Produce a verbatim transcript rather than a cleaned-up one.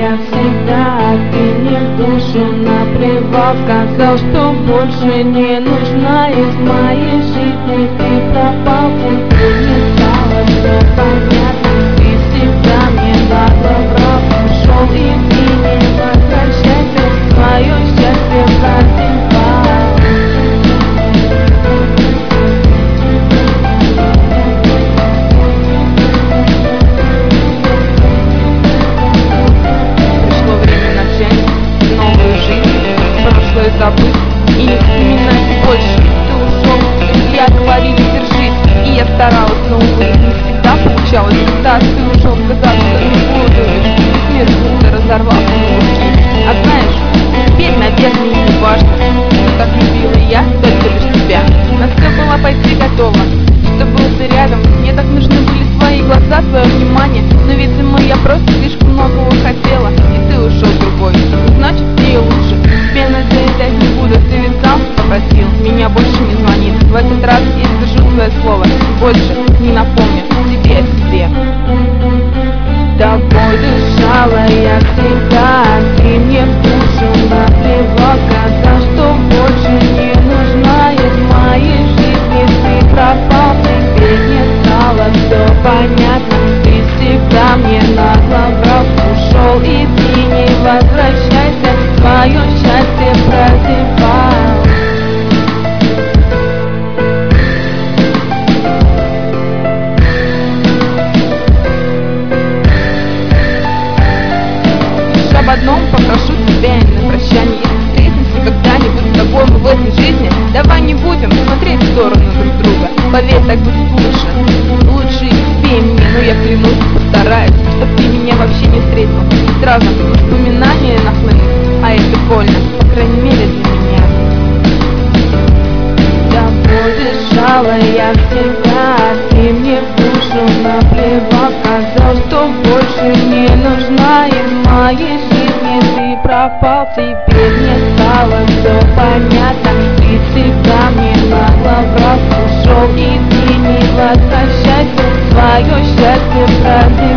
я всегда, ты мне в душу наплевал. Сказал, что больше не нужна из моей жизни. Ты пропал, теперь мне стало все понятно. Ты всегда мне нагло врал, ушел и ты не возвращайся. Свое счастье прозевал. Пришло время начать новую жизнь, прошлое забыть и не вспоминать больше. Ты ушел, я говорила, держись, и я старалась, но увы, не всегда получалось. Когда ты ушел, сказав, что не буду, весь мир будто разорвался на куски. А знаешь, теперь, наверное, и не важно, что так любила я только лишь тебя. На все была пойти готова, что был ты рядом. Мне так нужны были твои глаза, твое внимание. Но, видимо, я просто слишком многого хотела, и ты ушел другой, значит, мне лучше. Тебе надоедать не буду, ты ведь сам попросил меня больше не звонить. В этот раз я сдержу свое слово, больше не напомню тебе о себе. Тобой дышала я всегда, ты мне в душу наплевал. Сказал, что больше не нужна из моей жизни. Ты пропал, теперь мне стало все понятно. Ты всегда мне нагло врал, ушел и ты не возвращайся. Свое счастье прозевал. Об одном попрошу тебя на прощание. Если встретимся когда-нибудь с тобой мы в этой жизни, давай не будем смотреть в сторону друг друга. Поверь, так будет лучше. Лучше и тебе, и мне, но я клянусь, постараюсь, чтоб ты меня вообще не встретил. И сразу воспоминания нахлынут, а это больно, по крайней мере для меня. Тобой дышала я всегда, ты мне в душу наплевал. Сказал, что больше не нужна из моей жизни. Ты пропал, теперь мне стало все понятно. Ты всегда мне нагло врал, ушел и ты не возвращайся. Свое счастье прозевал.